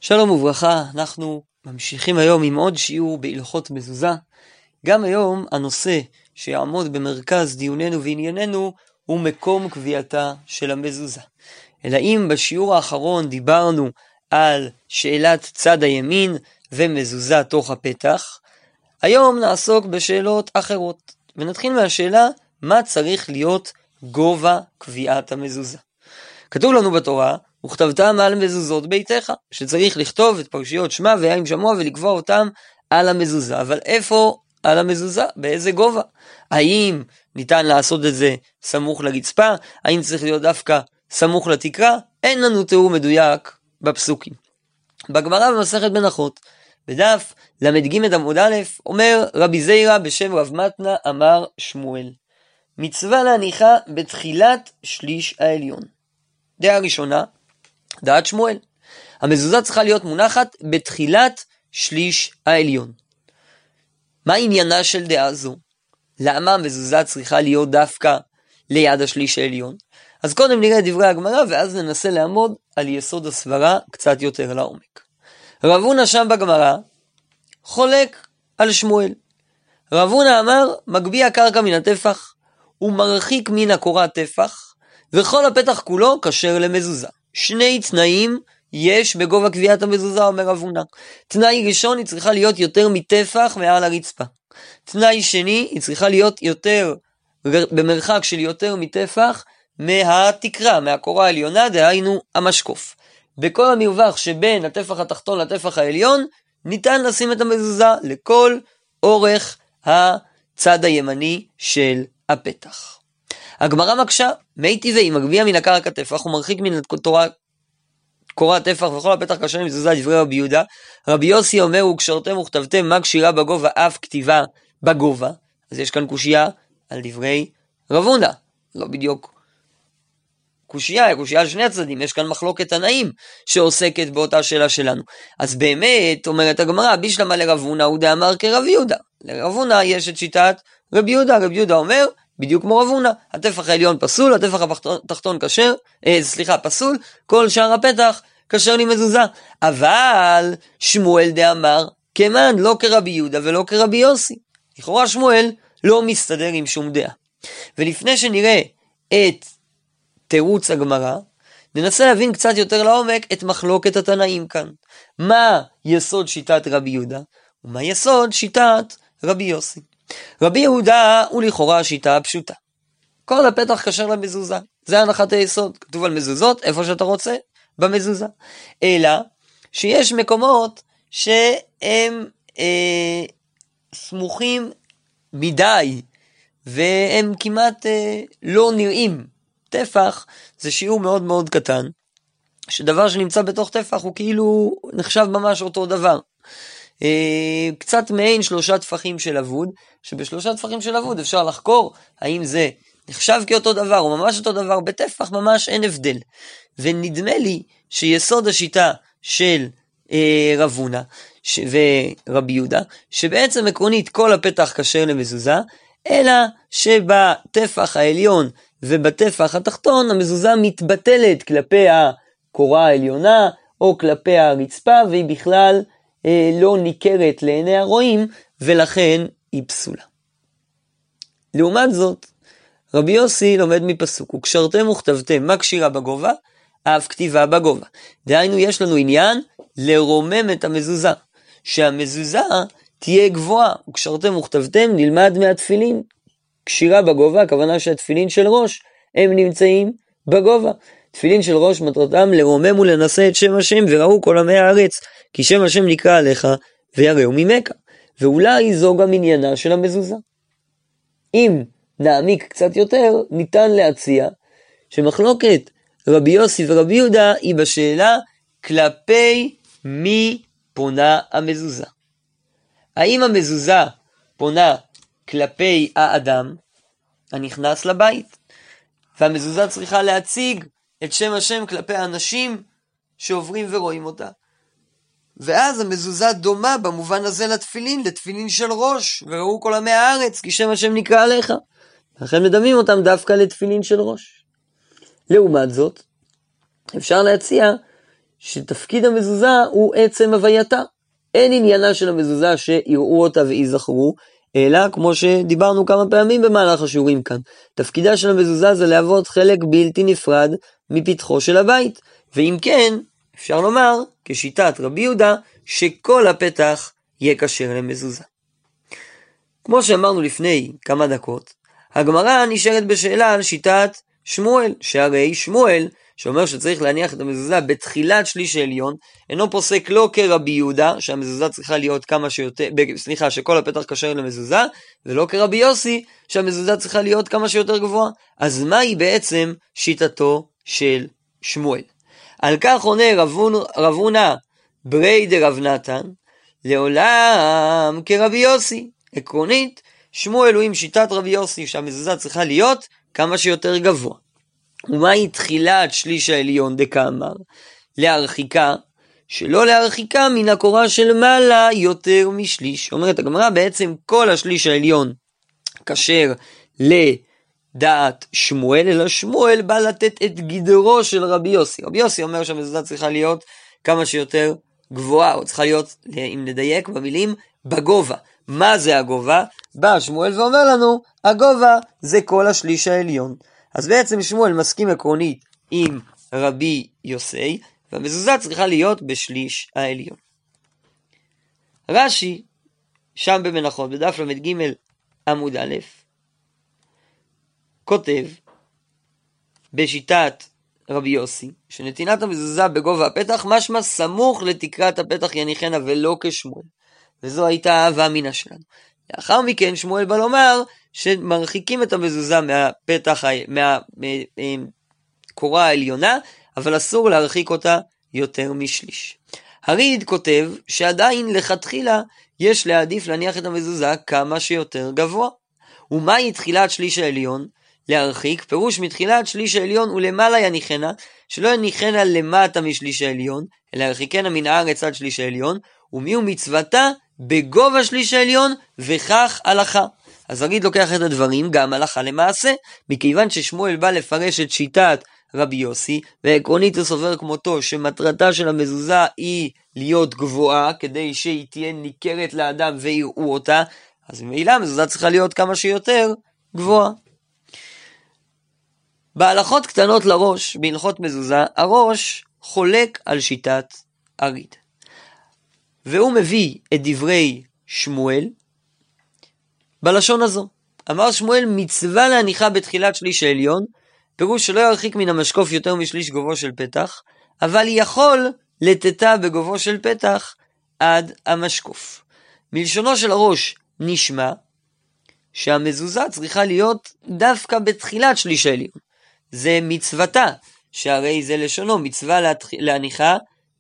שלום וברכה, אנחנו ממשיכים היום עם עוד שיעור בהלכות מזוזה. גם היום הנושא שיעמוד במרכז דיוננו וענייננו הוא מקום קביעתה של המזוזה. אלא אם בשיעור האחרון דיברנו על שאלת צד הימין ומזוזה תוך הפתח, היום נעסוק בשאלות אחרות, ונתחיל מהשאלה מה צריך להיות גובה קביעת המזוזה. כתוב לנו בתורה, וכתבתם על מזוזות ביתך, שצריך לכתוב את פרשיות שמע ויין שמוע ולקבוע אותם על המזוזה. אבל איפה על המזוזה? באיזה גובה? האם ניתן לעשות את זה סמוך לרצפה? האם צריך להיות דווקא סמוך לתקרה? אין לנו תיאור מדויק בפסוקים. בגמרא במסכת מנחות, בדף למד עמוד א', אומר רבי זיירא בשם רב מתנה אמר שמואל, מצווה להניחה בתחילת שליש העליון. דעה ראשונה, דעת שמואל. המזוזה צריכה להיות מונחת בתחילת שליש העליון. מה עניינה של דעה זו? למה המזוזה צריכה להיות דווקא ליד השליש העליון? אז קודם נראה את דברי הגמרא ואז ננסה לעמוד על יסוד הסברה קצת יותר לעומק. רב הונא שם בגמרא חולק על שמואל. רב הונא אמר מגביה קרקע מן הטפח ומרחיק מן הקורה טפח וכל הפתח כולו כשר למזוזה. שני תנאים יש בגובה קביעת המזוזה, אומר רב הונא. תנאי ראשון, היא צריכה להיות יותר מטפח מעל הרצפה. תנאי שני, היא צריכה להיות יותר במרחק של יותר מטפח מהתקרה, מהקורה העליונה, דהיינו המשקוף. בכל המרווח שבין הטפח התחתון לטפח העליון, ניתן לשים את המזוזה לכל אורך הצד הימני של הפתח. הגמרא מקשה, מי טבעי, מגביה מן הקרקע טפח ומרחיק מן קורה טפח וכל הפתח כשר למזוזה, דברי רבי יהודה. רבי יוסי אומר, וקשרתם וכתבתם מה קשירה בגובה אף כתיבה בגובה. אז יש כאן קושייה על דברי רב הונא. לא בדיוק קושייה, קושייה על שני הצדדים. יש כאן מחלוקת תנאים שעוסקת באותה שאלה שלנו. אז באמת, אומרת הגמרא, בישלמה לרב הונא הוא דאמר כרב יהודה. לרב הונא יש את שיטת רבי יהודה. רבי יהודה אומר, בדיוק כמו רב הונא, הטפח העליון פסול, הטפח התחתון כשר, פסול, כל שאר הפתח כשר למזוזה. אבל שמואל דאמר כמן, לא כרבי יהודה ולא כרבי יוסי. לכאורה שמואל לא מסתדר עם שום דעה. ולפני שנראה את תירוץ הגמרא, ננסה להבין קצת יותר לעומק את מחלוקת התנאים כאן. מה יסוד שיטת רבי יהודה ומה יסוד שיטת רבי יוסי? רבי יהודה הוא לכאורה השיטה הפשוטה. כל הפתח כשר למזוזה. זה הנחת היסוד. כתוב על מזוזות איפה שאתה רוצה, במזוזה. אלא שיש מקומות שהם סמוכים מדי, והם כמעט לא נראים. טפח זה שיעור מאוד מאוד קטן, שדבר שנמצא בתוך טפח הוא כאילו נחשב ממש אותו דבר. קצת מעין 3 טפחים של אבוד, שבשלושה טפחים של אבוד אפשר לחקור האם זה נחשב כאותו דבר או ממש אותו דבר. בטפח ממש אין הבדל. ונדמה לי שיסוד השיטה של רב הונא ורבי יהודה, שבעצם עקרונית כל הפתח כשר למזוזה, אלא שבטפח העליון ובטפח התחתון המזוזה מתבטלת כלפי הקורה העליונה או כלפי הרצפה, והיא בכלל לא ניכרת לעיני הרואים, ולכן היא פסולה. לעומת זאת, רבי יוסי לומד מפסוק, וקשרתם וכתבתם מה קשירה בגובה, אף כתיבה בגובה. דהיינו יש לנו עניין לרומם את המזוזה, שהמזוזה תהיה גבוהה. וקשרתם וכתבתם נלמד מהתפילין. קשירה בגובה, הכוונה שהתפילין של ראש הם נמצאים בגובה. תפילין של ראש מטרתם לרומם ולנשא את שם השם, וראו כל עמי הארץ כי שם השם נקרא עליך ויראו ממך. ואולי זו גם עניינה של המזוזה. אם נעמיק קצת יותר, ניתן להציע שמחלוקת רבי יוסי ורבי יהודה היא בשאלה כלפי מי פונה המזוזה. האם המזוזה פונה כלפי האדם הנכנס לבית, והמזוזה צריכה להציג את שם השם כלפי האנשים שעוברים ורואים אותה, ואז המזוזה דומה במובן הזה לתפילין של ראש, וראו כל עמי הארץ כי שם השם נקרא עליך, לכן מדמים אותם דווקא לתפילין של ראש. לעומת זאת, אפשר להציע שתפקיד המזוזה הוא עצם הווייתה. אין עניינה של המזוזה שיראו אותה ויזכרו, אלא כמו שדיברנו כמה פעמים במהלך השיעורים כאן, תפקידה של המזוזה זה להוות חלק בלתי נפרד מפתחו של הבית, ואם כן, אפשר לומר, כשיטת רבי יהודה, שכל הפתח יהיה כשר למזוזה. כמו שאמרנו לפני כמה דקות, הגמרא נשארת בשאלה על שיטת שמואל, שהרי שמואל, שאומר שצריך להניח את המזוזה בתחילת שליש העליון, אינו פוסק לא כרבי יהודה, שהמזוזה צריכה להיות שכל הפתח כשר למזוזה, ולא כרבי יוסי, שהמזוזה צריכה להיות כמה שיותר גבוהה. אז מהי בעצם שיטתו של שמואל? על כך עונה רב הונא ברי דרב נתן, לעולם כרבי יוסי. עקרונית, שמואל הוא עם שיטת רבי יוסי, שהמזוזה צריכה להיות כמה שיותר גבוה. ומהי תחילת שליש העליון דקאמר? להרחיקה, שלא להרחיקה מן הקורה של מעלה יותר משליש. אומרת הגמרא, בעצם כל השליש העליון כשר לדעת שמואל, אלא שמואל בא לתת את גדרו של רבי יוסי. רבי יוסי אומר שהמזוזה צריכה להיות כמה שיותר גבוהה, או צריכה להיות, אם נדייק במילים, בגובה. מה זה הגובה? בא שמואל ואומר לנו, הגובה זה כל השליש העליון. אז בעצם שמואל מסכים עקרונית עם רבי יוסי, והמזוזה צריכה להיות בשליש העליון. רש"י, שם במנחות, בדף ל"ג עמוד א', כותב בשיטת רבי יוסי, שנתינת המזוזה בגובה הפתח, משמע סמוך לתקרת הפתח יניחנה ולא כשמואל. וזו הייתה האהבה אמינה שלנו. לאחר מכן שמואל בא לומר שמרחיקים את המזוזה מהפתח, מהקורה העליונה, אבל אסור להרחיק אותה יותר משליש. הריד כותב שעדיין לכתחילה יש להעדיף להניח את המזוזה כמה שיותר גבוה. ומהי תחילת שליש העליון? להרחיק, פירוש מתחילת שליש העליון ולמעלה יניחנה, שלא יניחנה למטה משליש העליון, אלא ירחיקנה מן הארץ עד שליש העליון, ומי הוא מצוותה? בגובה שליש העליון, וכך הלכה. אז הריד לוקח את הדברים גם הלכה למעשה, מכיוון ששמואל בא לפרש את שיטת רבי יוסי, ועקרונית הוא סובר כמותו שמטרתה של המזוזה היא להיות גבוהה, כדי שהיא תהיה ניכרת לאדם ויראו אותה, אז ממילא המזוזה צריכה להיות כמה שיותר גבוהה. בהלכות קטנות לראש, בהלכות מזוזה, הראש חולק על שיטת הריד. והוא מביא את דברי שמואל בלשון הזו. אמר שמואל, מצווה להניחה בתחילת שליש העליון, פירוש שלא ירחיק מן המשקוף יותר משליש גובו של פתח, אבל יכול לתתה בגובו של פתח עד המשקוף. מלשונו של הראש נשמע שהמזוזה צריכה להיות דווקא בתחילת שליש העליון. זה מצוותה, שהרי זה לשונו, מצווה להניחה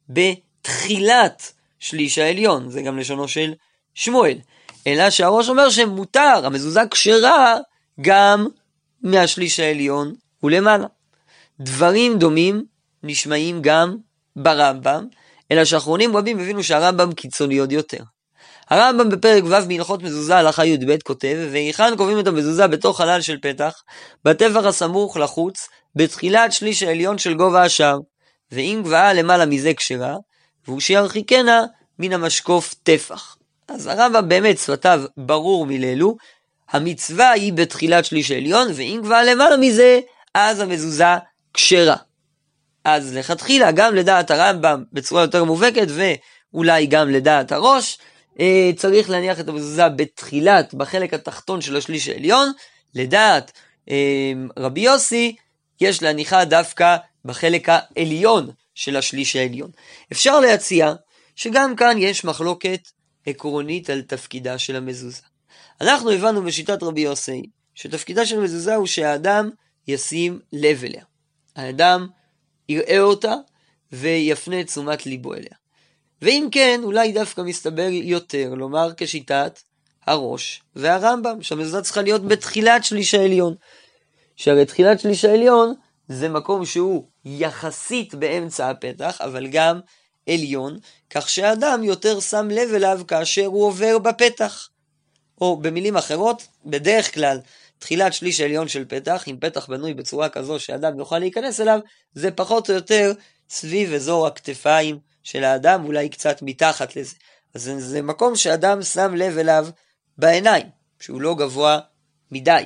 בתחילת שליש העליון, זה גם לשונו של שמואל. אלא שהראש אומר שמותר, המזוזה כשרה גם מהשליש העליון ולמעלה. דברים דומים נשמעים גם ברמב"ם, אלא שאחרונים רבים הבינו שהרמב"ם קיצוני עוד יותר. הרמב"ם בפרק ו' בהלכות מזוזה הלכה י"ב כותב, והיכן קובעים את המזוזה בתוך חלל של פתח, בטפח הסמוך לחוץ, בתחילת שליש העליון של גובה השער, ואם גבהה למעלה מזה כשרה, והוא שירחיקנה מן המשקוף טפח. אז הרמב"ם באמת שפתיו ברור מללו, המצווה היא בתחילת שליש העליון, ואם גבהה למעלה מזה, אז המזוזה כשרה. אז לכתחילה גם לדעת הרמב"ם בצורה יותר מובהקת, ואולי גם לדעת הראש, צריך להניח את המזוזה בתחילת, בחלק התחתון של השליש העליון. לדעת רבי יוסי, יש להניחה דווקא בחלק העליון של השליש העליון. אפשר להציע שגם כאן יש מחלוקת עקרונית על תפקידה של המזוזה. אנחנו הבנו בשיטת רבי יוסי, שתפקידה של המזוזה הוא שהאדם ישים לב אליה. האדם יראה אותה ויפנה תשומת ליבו אליה. ואם כן, אולי דווקא מסתבר יותר לומר כשיטת הראש והרמב"ם, שהמזוזה צריכה להיות בתחילת שליש העליון. שהרי תחילת שליש העליון זה מקום שהוא יחסית באמצע הפתח, אבל גם עליון, כך שהאדם יותר שם לב אליו כאשר הוא עובר בפתח. או במילים אחרות, בדרך כלל, תחילת שליש העליון של פתח, אם פתח בנוי בצורה כזו שאדם יוכל להיכנס אליו, זה פחות או יותר סביב אזור הכתפיים של האדם, אולי קצת מתחת לזה. אז זה מקום שאדם שם לב אליו בעיניים, שהוא לא גבוה מדי.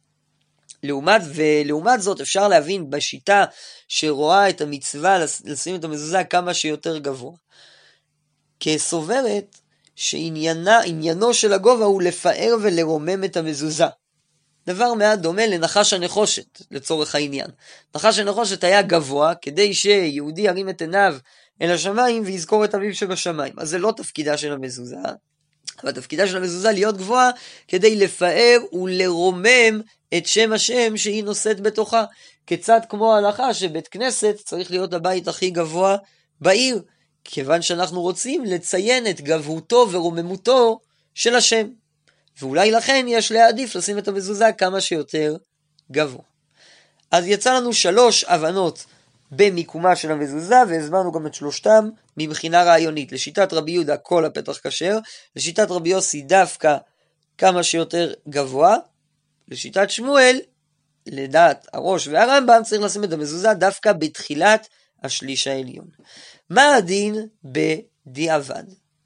ולעומת זאת אפשר להבין בשיטה שרואה את המצווה לשים את המזוזה כמה שיותר גבוה. כסוברת שעניינו של הגובה הוא לפאר ולרומם את המזוזה. דבר מעט דומה לנחש הנחושת לצורך העניין. נחש הנחושת היה גבוה כדי שיהודי ירים את עיניו אל השמיים ויזכור את אביו שבשמיים. אז זה לא תפקידה של המזוזה, אבל תפקידה של המזוזה להיות גבוהה כדי לפאר ולרומם את שם השם שהיא נושאת בתוכה. כיצד כמו ההלכה שבית כנסת צריך להיות הבית הכי גבוה בעיר, כיוון שאנחנו רוצים לציין את גבהותו ורוממותו של השם. ואולי לכן יש להעדיף לשים את המזוזה כמה שיותר גבוה. אז יצא לנו 3 הבנות במיקומה של המזוזה, והזמנו גם את 3 מבחינה רעיונית. לשיטת רבי יהודה כל הפתח כשר, לשיטת רבי יוסי דווקא כמה שיותר גבוה, לשיטת שמואל, לדעת הראש והרמב"ם, צריך לשים את המזוזה דווקא בתחילת השליש העליון. מה הדין בדיעבד?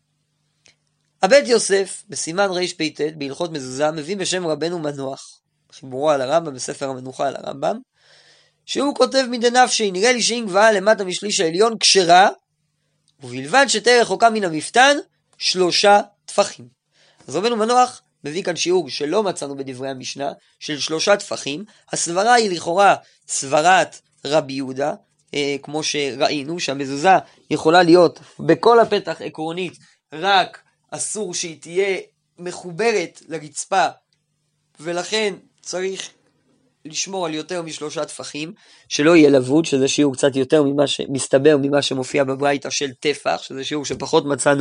הבית יוסף בסימן רפ"ט בהלכות מזוזה מביא בשם רבנו מנוח, חיבורו על הרמב"ם בספר המנוחה על הרמב"ם, שהוא כותב מדנפשי, נראה לי שאם גבוהה למטה משליש העליון כשרה, ובלבד שתהיה רחוקה מן המפתן 3 טפחים. אז רבנו מנוח מביא כאן שיעור שלא מצאנו בדברי המשנה, של 3 טפחים. הסברה היא לכאורה סברת רבי יהודה, כמו שראינו שהמזוזה יכולה להיות בכל הפתח עקרונית, רק אסור שהיא תהיה מחוברת לרצפה, ולכן צריך לשמור על יותר מ3 טפחים, שלא יהיה לבוד, שזה שיעור קצת יותר מסתבר ממה שמופיע בברייתא של טפח, שזה שיעור שפחות מצאנו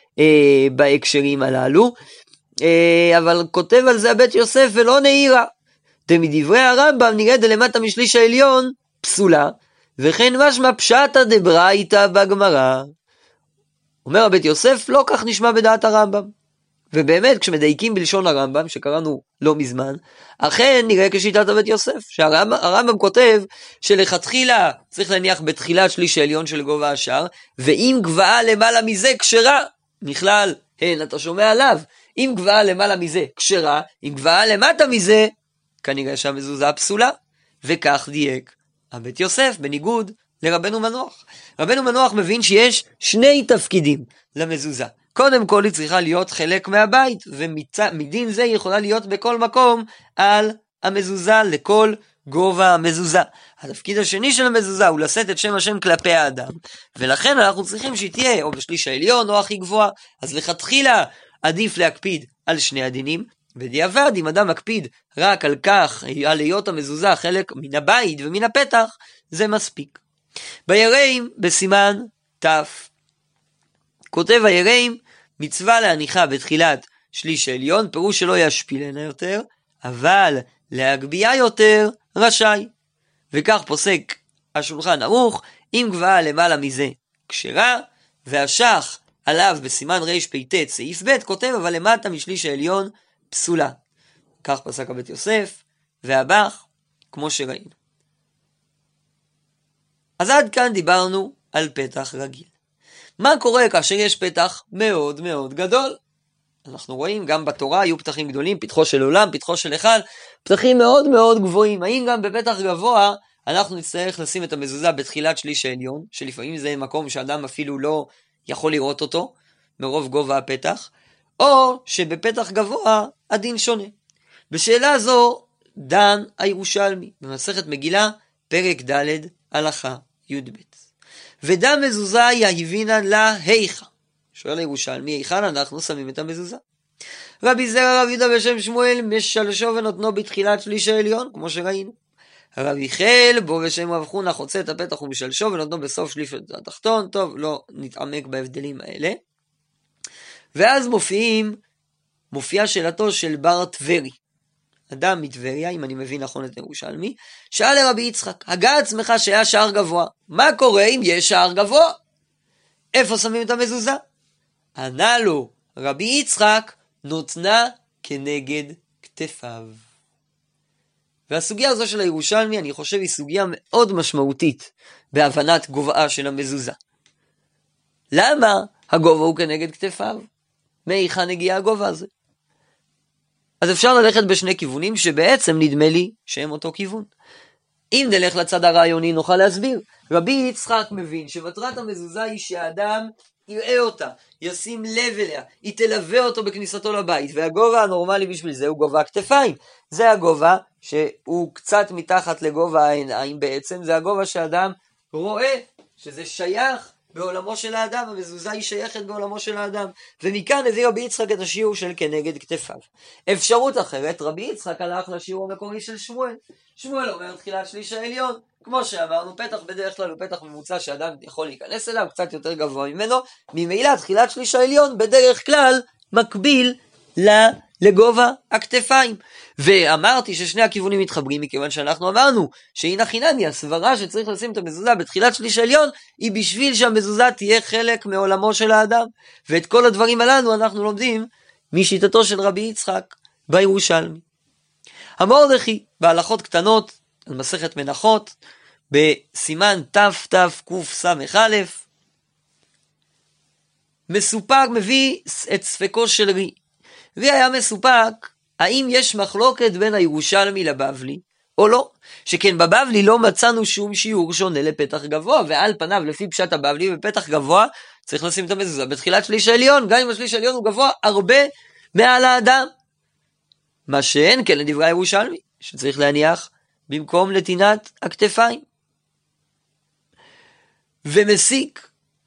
בהקשרים הללו, אבל כותב על זה הבית יוסף ולא נעירה. מדברי הרמב"ם נראה דלמטה משליש העליון פסולה, וכן משמע פשטא דברייתא בגמרא. אומר הבית יוסף, לא כך נשמע בדעת הרמב"ם. ובאמת, כשמדייקים בלשון הרמב"ם, שקראנו לא מזמן, אכן נראה כשיטת הבית יוסף, שהרמב"ם כותב שלכתחילה צריך להניח בתחילת שליש העליון של גובה השער, ואם גבהה למעלה מזה כשרה, נכלל, אתה שומע עליו, אם גבהה למעלה מזה כשרה, אם גבהה למטה מזה, כנראה שהמזוזה פסולה, וכך דייק הבית יוסף, בניגוד לרבנו מנוח. רבנו מנוח מבין שיש 2 תפקידים למזוזה. קודם כל היא צריכה להיות חלק מהבית, ומדין זה היא יכולה להיות בכל מקום על המזוזה, לכל גובה המזוזה. התפקיד השני של המזוזה הוא לשאת את שם השם כלפי האדם, ולכן אנחנו צריכים שהיא תהיה או בשליש העליון או הכי גבוהה. אז לכתחילה עדיף להקפיד על 2 הדינים, בדיעבד אם אדם מקפיד רק על כך, על היות המזוזה חלק מן הבית ומן הפתח, זה מספיק. ביראים בסימן תף כותב היראים, מצווה להניחה בתחילת שליש העליון, פירוש שלא ישפילנה יותר, אבל להגביה יותר רשאי. וכך פוסק השולחן ערוך, אם גבהה למעלה מזה כשרה, והשח עליו בסימן רפ"ט סעיף ב' כותב אבל למטה משליש העליון פסולה. כך פסק הבית יוסף והבח, כמו שראינו. אז עד כאן דיברנו על פתח רגיל. מה קורה כאשר יש פתח מאוד מאוד גדול? אנחנו רואים גם בתורה היו פתחים גדולים, פתחו של עולם, פתחו של היכל, פתחים מאוד מאוד גבוהים. האם גם בפתח גבוה אנחנו נצטרך לשים את המזוזה בתחילת שליש העליון, שלפעמים זה מקום שאדם אפילו לא יכול לראות אותו מרוב גובה הפתח, או שבפתח גבוה הדין שונה? בשאלה זו דן הירושלמי במסכת מגילה פרק ד' הלכה י"ב. ודן מזוזה יהבינן לה היכא. שואל הירושלמי, היכן אנחנו שמים את המזוזה? רבי זרע רב יהודה בשם שמואל משלשו ונותנו בתחילת שליש העליון, כמו שראינו. רבי חיל בו בשם רב חונה חוצה את הפתח ומשלשו ונותנו בסוף שליש התחתון. טוב, לא נתעמק בהבדלים האלה. ואז מופיעה שאלתו של בר טברי, אדם מטבריה, אם אני מבין נכון את ירושלמי, שאל לרבי יצחק, הגה עצמך שהיה שער גבוה, מה קורה אם יש שער גבוה? איפה שמים את המזוזה? ענה לו רבי יצחק, נותנה כנגד כתפיו. והסוגיה הזו של הירושלמי, אני חושב, היא סוגיה מאוד משמעותית בהבנת גובהה של המזוזה. למה הגובה הוא כנגד כתפיו? מהיכן הגיע הגובה הזה? אז אפשר ללכת בשני כיוונים שבעצם נדמה לי שהם אותו כיוון. אם נלך לצד הרעיוני נוכל להסביר. רבי יצחק מבין שמטרת המזוזה היא שהאדם יראה אותה, ישים לב אליה, היא תלווה אותו בכניסתו לבית, והגובה הנורמלי בשביל זה הוא גובה הכתפיים. זה הגובה שהוא קצת מתחת לגובה העיניים בעצם, זה הגובה שהאדם רואה שזה שייך בעולמו של האדם, המזוזה היא שייכת בעולמו של האדם. ומכאן הביא רבי יצחק את השיעור של כנגד כתפיו. אפשרות אחרת, רבי יצחק הלך לשיעור המקורי של שמואל. שמואל אומר תחילת שליש העליון, כמו שאמרנו, פתח בדרך כלל הוא פתח ממוצע שאדם יכול להיכנס אליו, קצת יותר גבוה ממנו, ממילא תחילת שליש העליון בדרך כלל מקביל לגובה הכתפיים. ואמרתי ששני הכיוונים מתחברים, מכיוון שאנחנו אמרנו שהנה חינני, הסברה שצריך לשים את המזוזה בתחילת שליש העליון, היא בשביל שהמזוזה תהיה חלק מעולמו של האדם. ואת כל הדברים הללו אנחנו לומדים משיטתו של רבי יצחק בירושלמי. המורדכי בהלכות קטנות, על מסכת מנחות, בסימן תתקס"א, מסופק מביא את ספקו של רי. רי היה מסופק האם יש מחלוקת בין הירושלמי לבבלי או לא, שכן בבבלי לא מצאנו שום שיעור שונה לפתח גבוה, ועל פניו לפי פשט הבבלי בפתח גבוה צריך לשים את המזוזה בתחילת שליש העליון, גם אם השליש העליון הוא גבוה הרבה מעל האדם. מה שאין כן לדברי הירושלמי, שצריך להניח במקום נתינת הכתפיים. ומסיק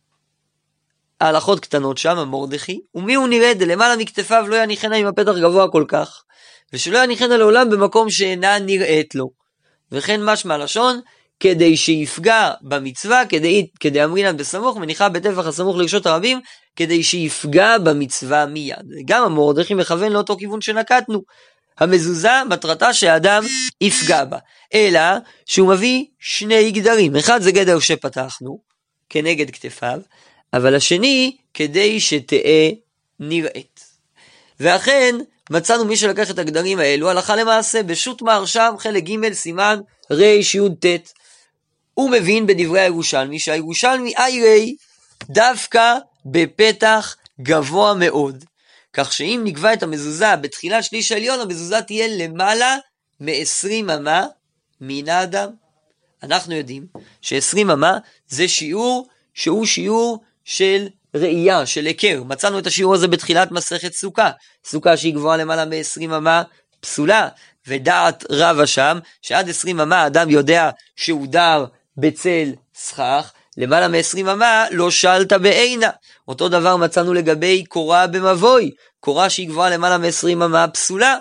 ההלכות קטנות שם, המורדכי, ומי הוא נראה דלמעלה מכתפיו לא יניחנה עם הפתח גבוה כל כך, ושלא יניחנה לעולם במקום שאינה נראית לו. וכן משמע לשון, כדי שיפגע במצווה, כדי אמרינן בסמוך, מניחה בטפח הסמוך לרשות הרבים, כדי שיפגע במצווה מיד. גם המורדכי מכוון לאותו כיוון שנקטנו. המזוזה מטרתה שהאדם יפגע בה, אלא שהוא מביא שני גדרים. אחד זה גדר שפתחנו, כנגד כתפיו, אבל השני כדי שתהיה נראית. ואכן מצאנו מי שלקח את הגדרים האלו הלכה למעשה בשו"ת מהרש"ם חלק ג' סימן רי"ט. הוא מבין בדברי הירושלמי שהירושלמי איירי דווקא בפתח גבוה מאוד, כך שאם נקבע את המזוזה בתחילת שליש העליון, המזוזה תהיה למעלה מ-20 אמה מן האדם. אנחנו יודעים ש20 אמה זה שיעור שהוא שיעור של ראייה, של היכר. מצאנו את השיעור הזה בתחילת מסכת סוכה. סוכה שהיא גבוהה למעלה מ-20 אמה פסולה, ודעת רבה שם, שעד 20 אמה האדם יודע שהוא דר בצל סכך, למעלה מ-20 אמה לא שלת בעינה. אותו דבר מצאנו לגבי קורה במבוי, קורה שהיא גבוהה למעלה מ-20 אמה פסולה.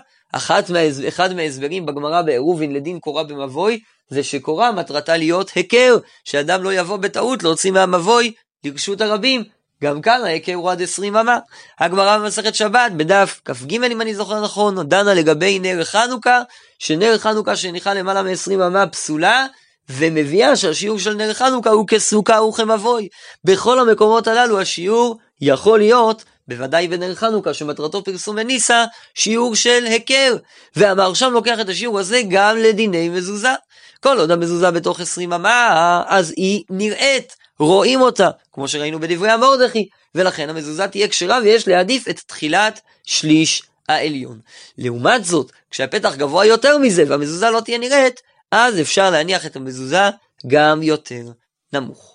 אחד מההסברים בגמרא בעירובין לדין קורה במבוי, זה שקורה מטרתה להיות היכר, שאדם לא יבוא בטעות להוציא מהמבוי לרשות הרבים. גם כאן ההיכר הוא עד 20 אמה. הגמרא במסכת שבת בדף כ"ג אם אני זוכר נכון, דנה לגבי נר חנוכה, שנר חנוכה שניחה למעלה מ-20 אמה פסולה, ומביאה שהשיעור של נר חנוכה הוא כסוכה וכמבוי. בכל המקומות הללו השיעור יכול להיות, בוודאי בנר חנוכה שמטרתו פרסום וניסה, שיעור של היכר. והמהרש"ם לוקח את השיעור הזה גם לדיני מזוזה. כל עוד המזוזה בתוך 20 אמה, אז היא נראית, רואים אותה, כמו שראינו בדברי המורדכי, ולכן המזוזה תהיה כשרה ויש להעדיף את תחילת שליש העליון. לעומת זאת, כשהפתח גבוה יותר מזה והמזוזה לא תהיה נראית, אז אפשר להניח את המזוזה גם יותר נמוך.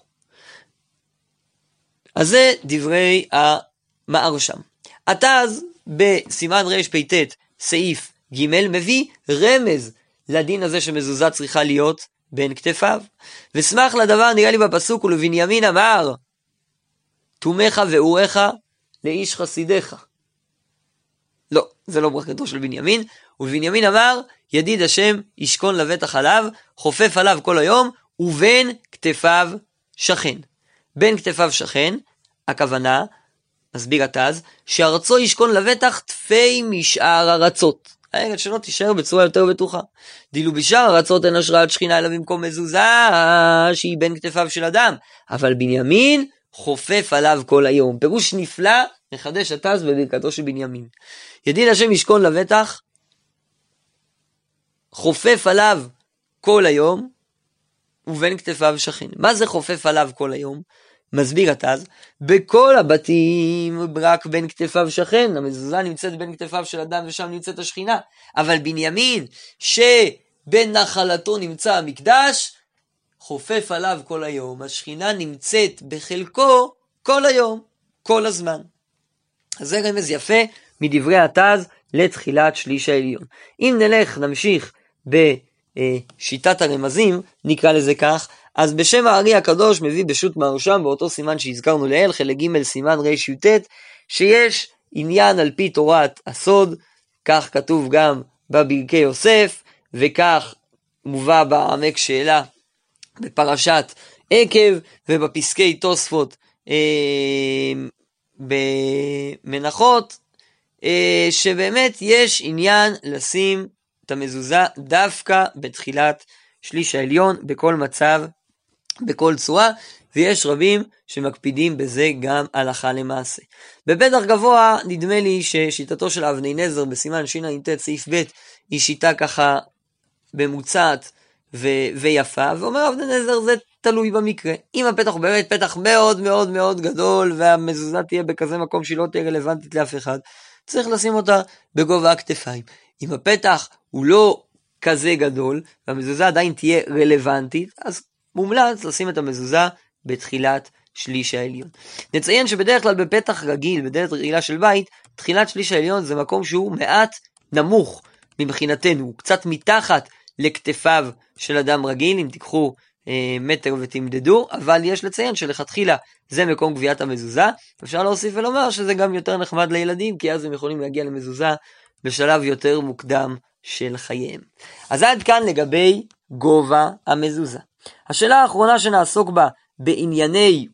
אז זה דברי המהרש"ם. התז בסימן רפ"ט סעיף ג' מביא רמז לדין הזה שמזוזה צריכה להיות בין כתפיו. וסמך לדבר נראה לי בפסוק, ולבנימין אמר תומך ואורך לאיש חסידך. לא, זה לא ברכתו של בנימין. ובנימין אמר ידיד השם ישכון לבטח עליו, חופף עליו כל היום, ובין כתפיו שכן. בין כתפיו שכן, הכוונה, מסביר התז, שארצו ישכון לבטח תפי משאר ארצות. הארץ שלו תישאר בצורה יותר בטוחה. דילו בשאר ארצות אין השראת שכינה אלא במקום מזוזה שהיא בין כתפיו של אדם. אבל בנימין חופף עליו כל היום. פירוש נפלא, מחדש התז בברכתו של בנימין. ידיד השם ישכון לבטח, חופף עליו כל היום, ובין כתפיו שכן. מה זה חופף עליו כל היום? מסביר התז, בכל הבתים רק בין כתפיו שכן, המזוזה נמצאת בין כתפיו של אדם ושם נמצאת השכינה, אבל בנימין שבין נחלתו נמצא המקדש, חופף עליו כל היום, השכינה נמצאת בחלקו כל היום, כל הזמן. אז זה רמז יפה מדברי התז לתחילת שליש העליון. אם נמשיך בשיטת הרמזים, נקרא לזה כך, אז בשם הארי הקדוש מביא בשו"ת מהרש"ם באותו סימן שהזכרנו לעיל, חלק ג' סימן רי"ט, שיש עניין על פי תורת הסוד, כך כתוב גם בברכי יוסף, וכך מובא בעמק שאלה בפרשת עקב, ובפסקי תוספות במנחות, שבאמת יש עניין לשים את המזוזה דווקא בתחילת שליש העליון, בכל מצב, בכל צורה, ויש רבים שמקפידים בזה גם הלכה למעשה. בפתח גבוה נדמה לי ששיטתו של אבני נזר בסימן ש"ט סעיף ב' היא שיטה ככה במוצעת ויפה, ואומר אבני נזר זה תלוי במקרה. אם הפתח הוא באמת פתח מאוד מאוד מאוד גדול והמזוזה תהיה בכזה מקום שהיא לא תהיה רלוונטית לאף אחד, צריך לשים אותה בגובה הכתפיים. אם הפתח הוא לא כזה גדול והמזוזה עדיין תהיה רלוונטית, אז מומלץ לשים את המזוזה בתחילת שליש העליון. נציין שבדרך כלל בפתח רגיל, בדלת רגילה של בית, תחילת שליש העליון זה מקום שהוא מעט נמוך מבחינתנו, הוא קצת מתחת לכתפיו של אדם רגיל, אם תיקחו מטר ותמדדו, אבל יש לציין שלכתחילה זה מקום גביית המזוזה. אפשר להוסיף ולומר שזה גם יותר נחמד לילדים, כי אז הם יכולים להגיע למזוזה בשלב יותר מוקדם של חייהם. אז עד כאן לגבי גובה המזוזה. השאלה האחרונה שנעסוק בה בענייני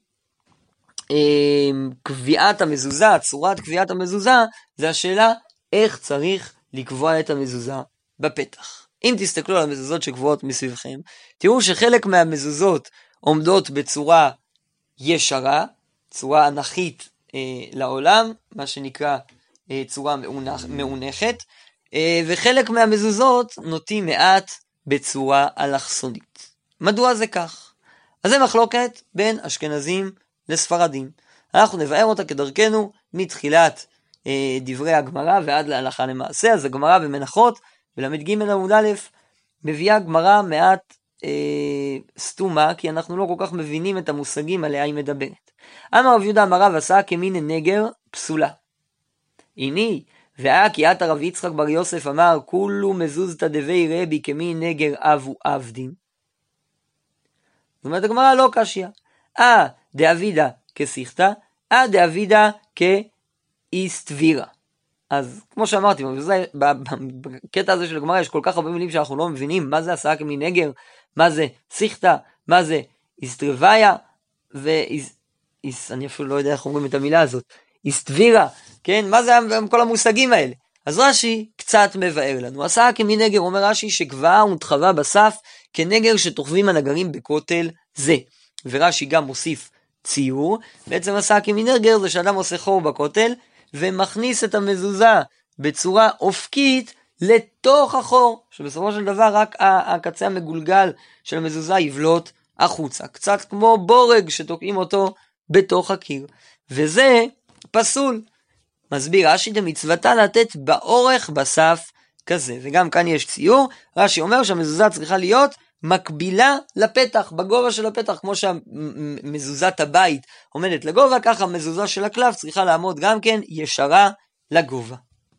קביעת המזוזה, צורת קביעת המזוזה, זה השאלה איך צריך לקבוע את המזוזה בפתח. אם תסתכלו על המזוזות שקבועות מסביבכם, תראו שחלק מהמזוזות עומדות בצורה ישרה, צורה אנכית לעולם, מה שנקרא צורה מאונחת, וחלק מהמזוזות נוטים מעט בצורה אלכסונית. מדוע זה כך? אז זה מחלוקת בין אשכנזים לספרדים. אנחנו נבאר אותה כדרכנו מתחילת דברי הגמרא ועד להלכה למעשה. אז הגמרא במנחות ולמד ג' עמוד א' מביאה גמרא מעט סתומה, כי אנחנו לא כל כך מבינים את המושגים עליה היא מדברת. אמר רב יהודה אמר רב עשה כמין נגר פסולה. הנה כי עת רב יצחק בר יוסף אמר כולו מזוזתא דבי רבי כמין נגר אבו עבדים. זאת אומרת הגמרא לא קשיא. דאבידא כסיכתא, דאבידא כאיסטבירה. אז כמו שאמרתי, בקטע הזה של הגמרא יש כל כך הרבה מילים שאנחנו לא מבינים מה זה עשה כמין נגר, מה זה סיכתא, מה זה איסטרוויה, אני אפילו לא יודע איך אומרים את המילה הזאת, איסטבירה, כן? מה זה כל המושגים האלה? אז רש"י קצת מבאר לנו. עשה כמין נגר, אומר רש"י, שגבעה ונתחווה בסף כנגר שתוכבים הנגרים בכותל זה. ורש"י גם מוסיף ציור, בעצם עשה כמין נגר זה שאדם עושה חור בכותל, ומכניס את המזוזה בצורה אופקית לתוך החור, שבסופו של דבר רק הקצה המגולגל של המזוזה יבלוט החוצה, קצת כמו בורג שתוקעים אותו בתוך הקיר, וזה פסול. מסביר רש"י דמצוותה לתת באורך בסף כזה, וגם כאן יש ציור. רש"י אומר שהמזוזה צריכה להיות מקבילה לפתח, בגובה של הפתח, כמו שהמזוזת הבית עומדת לגובה, ככה המזוזה של הקלף צריכה לעמוד גם כן ישרה לגובה.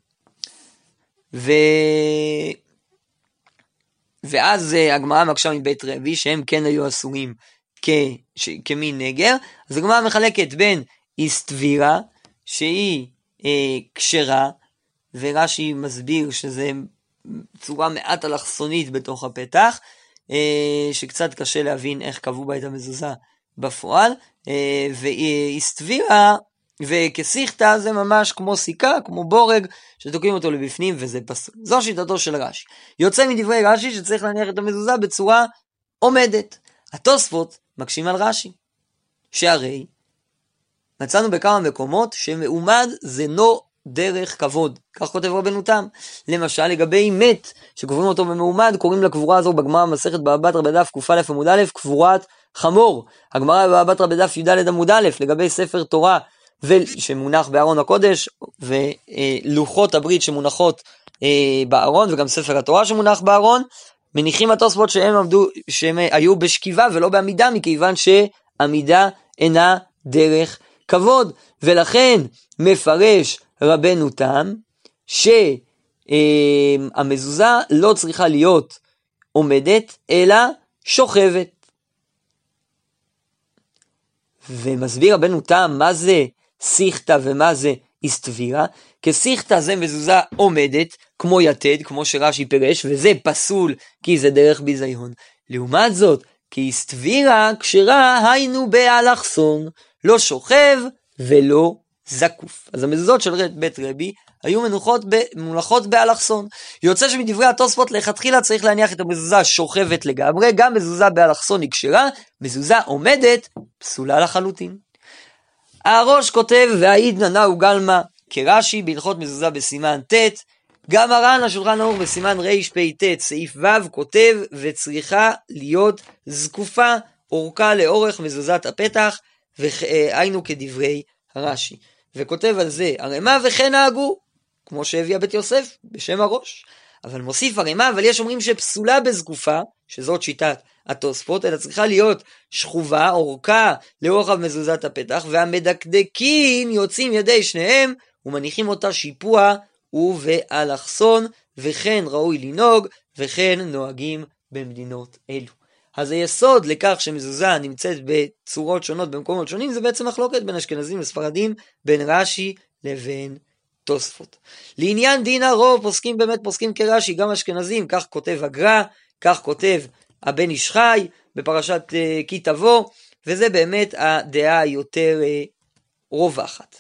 ואז הגמרא מקשה מבית רבי שהם כן היו אסורים כמין נגר. אז הגמרא מחלקת בין איסטבירה שהיא כשרה, ורש"י מסביר שזה צורה מעט אלכסונית בתוך הפתח, שקצת קשה להבין איך קבעו בה את המזוזה בפועל, ואיסטבירה וכסיכתא זה ממש כמו סיכה, כמו בורג שתוקעים אותו לבפנים, וזה פסול. זו שיטתו של רש"י. יוצא מדברי רש"י שצריך להניח את המזוזה בצורה עומדת. התוספות מקשים על רש"י, שהרי מצאנו בכמה מקומות שמעומד זה דרך כבוד. כך כותב רבנו תם. למשל לגבי מת שקוברים אותו במעומד, קוראים לקבורה הזו בגמרא מסכת בבא בתרא בדף ק"א עמוד א' קבורת חמור. הגמרא בבא בתרא בדף י"ד עמוד א' לגבי ספר תורה שמונח בארון הקודש, ולוחות הברית שמונחות בארון, וגם ספר התורה שמונח בארון, מניחים התוספות שהם היו בשכיבה ולא בעמידה, מכיוון שעמידה אינה דרך כבוד. ולכן מפרש רבנו תם שהמזוזה לא צריכה להיות עומדת אלא שוכבת. ומסביר רבנו תם מה זה סיכתא ומה זה הסתבירה. כסיכתא זה מזוזה עומדת כמו יתד, כמו שרש"י פירש, וזה פסול כי זה דרך ביזיון. לעומת זאת, כהסתבירה כשרה היינו באלכסון, לא שוכב ולא זקוף. אז המזוזות של בית רבי היו מונחות באלכסון. יוצא שמדברי התוספות לכתחילה צריך להניח את המזוזה שוכבת לגמרי, גם מזוזה באלכסון היא כשרה, מזוזה עומדת פסולה לחלוטין. הראש כותב והעידנא נאו גלמא כרש"י בהלכות מזוזה בסימן ט'. גם הר"ן השולחן ערוך בסימן רפ"ט סעיף ו' כותב וצריכה להיות זקופה אורכה לאורך מזוזת הפתח, והיינו כדברי רש"י. וכותב על זה הרמ"א וכן נהגו, כמו שהביאה בית יוסף בשם הראש. אבל מוסיף הרמ"א, אבל יש אומרים שפסולה בזקופה, שזאת שיטת התוספות, אלא צריכה להיות שכובה, אורכה לרוחב מזוזת הפתח, והמדקדקים יוצאים ידי שניהם ומניחים אותה שיפוע ובאלכסון, וכן ראוי לנהוג, וכן נוהגים במדינות אלו. אז היסוד לכך שמזוזה נמצאת בצורות שונות במקומות שונים, זה בעצם מחלוקת בין אשכנזים לספרדים, בין רש"י לבין תוספות. לעניין דין הרוב פוסקים באמת פוסקים כרש"י, גם אשכנזים, כך כותב הגר"א, כך כותב הבן איש חי בפרשת כי תבוא, וזה באמת הדעה היותר רווחת.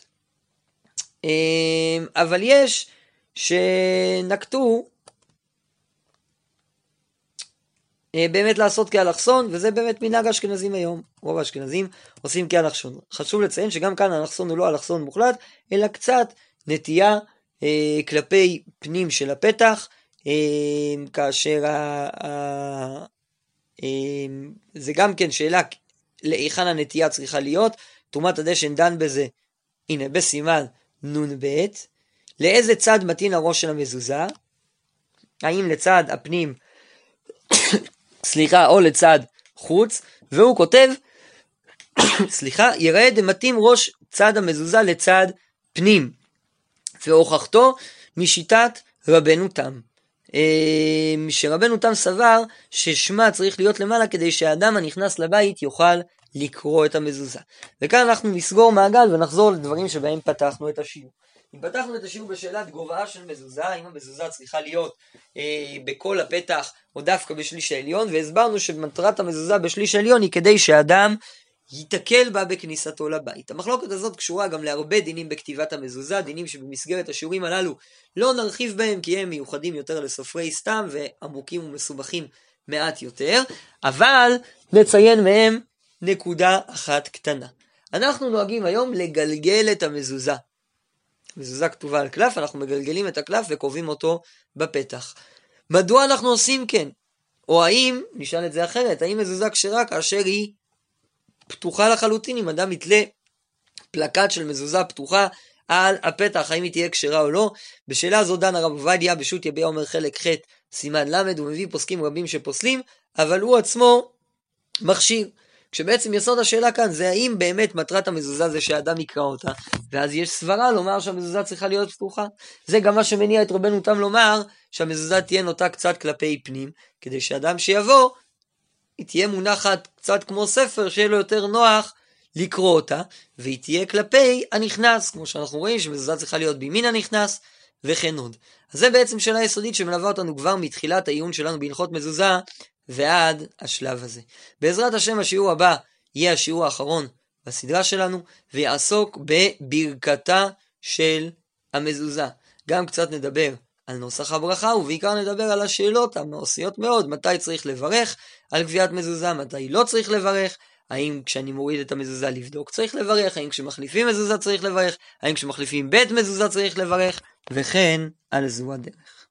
אבל יש שנקטו באמת לעשות כאלכסון, וזה באמת מנהג האשכנזים היום. רוב האשכנזים עושים כאלכסון. חשוב לציין שגם כאן האלכסון הוא לא אלכסון מוחלט, אלא קצת נטייה כלפי פנים של הפתח, כאשר זה גם כן שאלה להיכן הנטייה צריכה להיות. תרומת הדשן דן בזה, הנה בסימן נ"ב, לאיזה צד מתאים הראש של המזוזה, האם לצד הפנים או לצד חוץ, והוא כותב יראה דמתאים ראש צד המזוזה לצד פנים, והוכחתו משיטת רבנו תם, שרבנו תם סבר ששמה צריך להיות למעלה כדי שהאדם הנכנס לבית יוכל לקרוא את המזוזה. וכאן אנחנו נסגור מעגל ונחזור לדברים שבהם פתחנו את השיעור. אם פתחנו את השיעור בשאלת גובהה של מזוזה, האם המזוזה צריכה להיות בכל הפתח או דווקא בשליש העליון, והסברנו שמטרת המזוזה בשליש העליון היא כדי שהאדם ייתקל בה בכניסתו לבית. המחלוקת הזאת קשורה גם להרבה דינים בכתיבת המזוזה, דינים שבמסגרת השיעורים הללו לא נרחיב בהם כי הם מיוחדים יותר לסופרי סתם ועמוקים ומסובכים מעט יותר, אבל נציין מהם נקודה אחת קטנה. אנחנו נוהגים היום לגלגל את המזוזה. מזוזה כתובה על קלף, אנחנו מגלגלים את הקלף וקובעים אותו בפתח. מדוע אנחנו עושים כן? או האם, נשאל את זה אחרת, האם מזוזה כשרה כאשר היא פתוחה לחלוטין? אם אדם יתלה פלקט של מזוזה פתוחה על הפתח, האם היא תהיה כשרה או לא? בשאלה זו דן הרב עובדיה בשו"ת יביע אומר חלק ח' סימן למד, הוא מביא פוסקים רבים שפוסלים, אבל הוא עצמו מכשיר. כשבעצם יסוד השאלה כאן זה האם באמת מטרת המזוזה זה שהאדם יקרא אותה, ואז יש סברה לומר שהמזוזה צריכה להיות פתוחה. זה גם מה שמניע את רבנו תם לומר שהמזוזה תהיה נוטה קצת כלפי פנים, כדי שאדם שיבוא היא תהיה מונחת קצת כמו ספר שיהיה לו יותר נוח לקרוא אותה, והיא תהיה כלפי הנכנס, כמו שאנחנו רואים שמזוזה צריכה להיות בימין הנכנס וכן עוד. אז זה בעצם שאלה יסודית שמלווה אותנו כבר מתחילת העיון שלנו בהלכות מזוזה ועד השלב הזה. בעזרת השם השיעור הבא יהיה השיעור האחרון בסדרה שלנו, ויעסוק בברכתה של המזוזה. גם קצת נדבר על נוסח הברכה, ובעיקר נדבר על השאלות המעשיות מאוד, מתי צריך לברך על גביית מזוזה, מתי לא צריך לברך, האם כשאני מוריד את המזוזה לבדוק צריך לברך, האם כשמחליפים מזוזה צריך לברך, האם כשמחליפים בית מזוזה צריך לברך, וכן על זו הדרך.